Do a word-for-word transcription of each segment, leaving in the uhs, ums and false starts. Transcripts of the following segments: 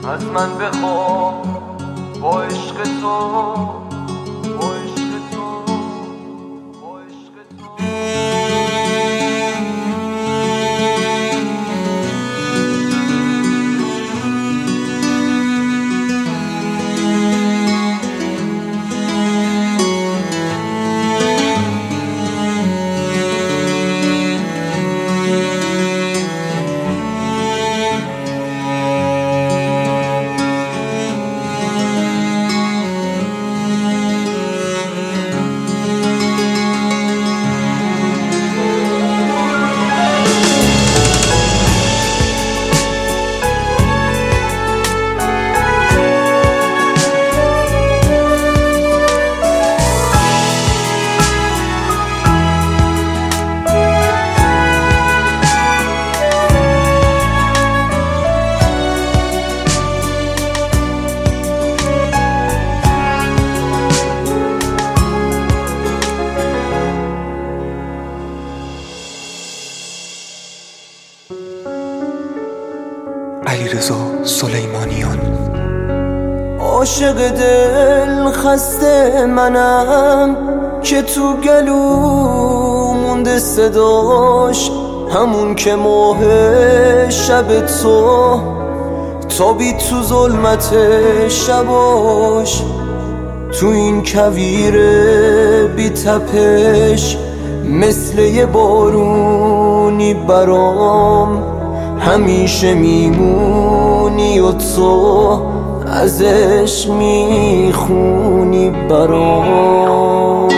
از من بخوا با عشق تو، با عشق تو، با عشق تو. علیرضا سلیمانیان. عاشق دل خسته منم که تو گلو مونده صداش، همون که ماه شب تو تابی تو ظلمت شباش. تو این کویر بی تپش مثل یه بارونی برام همیشه میمونی و تو ازش میخونی برام.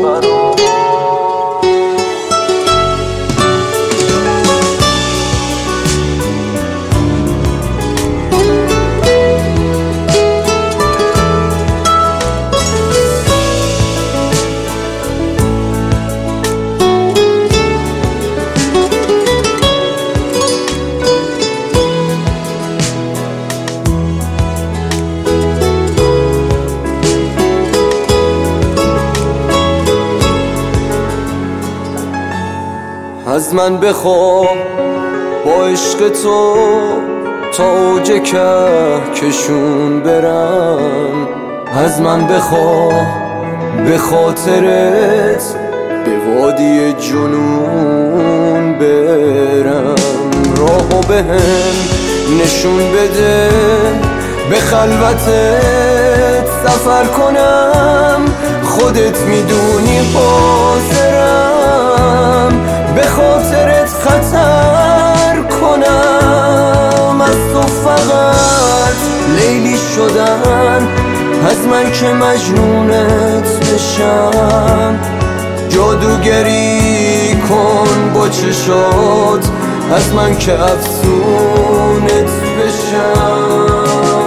از من بخوا با عشق تو تا اوج کهکشون برم. از من بخوا به خاطرت به وادی جنون برم. راهو بهم نشون بده به خلوتت سفر کنم، خودت میدونی حاضرم به خاطرت خطر کنم. از تو فقط لیلی شدن، از من که مجنونت بشم. جادوگری کن با چشات، از من که افسونت بشم.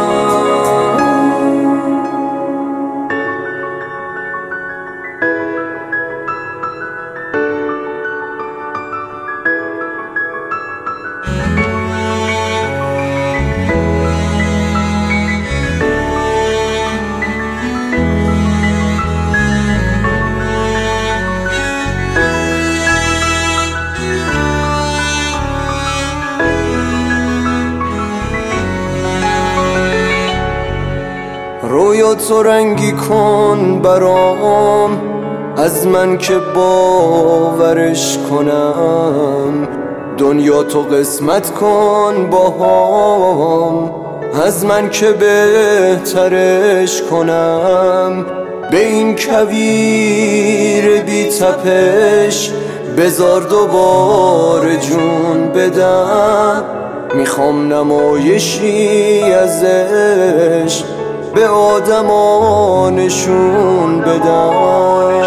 رویا تو رنگی کن برام، از من که باورش کنم. دنیا تو قسمت کن باهام، از من که بهترش کنم. به این کویر بی تپش بذار دوباره جون بدم. میخوام نمایشی ازش به آدما نشون بدم.